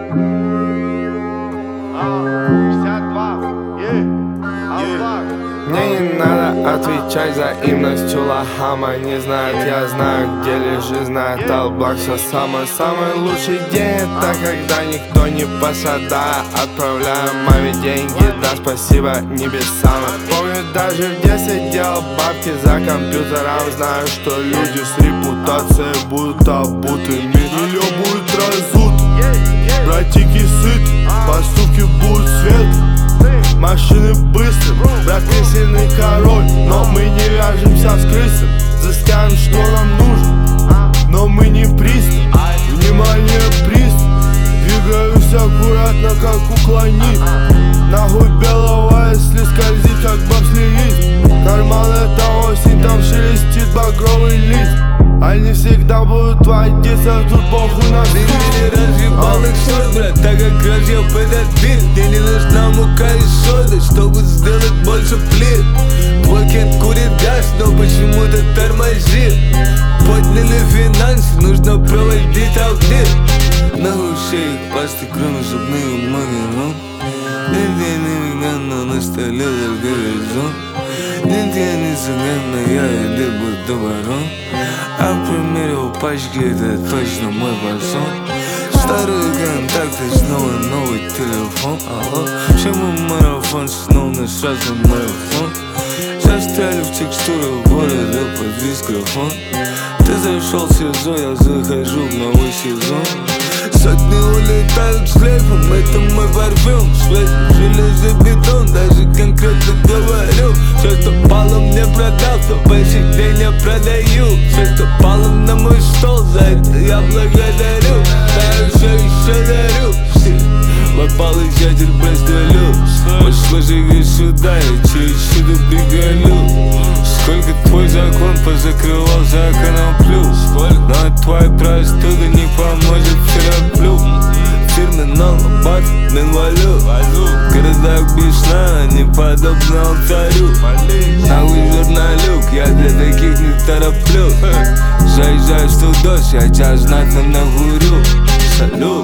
Мне не надо отвечать за взаимность Чулахама. Не знает, я знаю, где лежит, знает Алблак. Все самый лучший день, это когда никто не посада. Отправляю маме деньги, да спасибо небесам. Помню, даже в детстве делал бабки за компьютером. Знаю, что люди с репутацией будут обуты. Мерилё будет разут, братики сыт, поступки будут свет. Машины быстрые, брат песенный король. Но мы не вяжемся с крысом, заставим, что нам нужно. Но мы не приступ, внимание приступ. Двигаюсь аккуратно, как уклонит. Нахуй белого, если скользит, как бобслеист. Карман это осень, там шелестит багровый лист. Они всегда будут водиться, тут похуй на Ты не разъебал их сорт, брат, так как разъеб этот бит. Мне не нужна мука и сода, чтобы сделать больше плит. Твой кент курит газ, но почему-то тормозит. Подняли финансы, нужно проводить аудит. Нахуй все их пасты, кроме зубных магазин. День на столе за горизонт. День не цыган, я иду буду ворон. А примерил пачки, это точно мой фасон. Старые контакты, снова новый телефон. Алло, чему марафон, снова на сразу марафон. Застряли в текстурах города под микрофон. Ты зашел в СИЗО, я захожу в новый сезон. Сотни улетают с шлейфом, это мой парфюм. Свежий железобетон, даже конкретно говорю. Все, что пало мне продал, то по сей день я продаю. Все, что пало на мой стол, за это я благодарю. Да я все еще дарю. Мой получатель прострелю. Послушай сюда, я чуть-чуть приголю. Сколько твой закон позакрывал за коноплю. Но твоя простуда не поможет терапию. Терминал, бат, инвалид. Городок без сна, не подобно алтарю. Нахуй журналюк, я для таких не тороплю. Заезжаю в 100 дождь, я тебя знатно нагурю. Салют.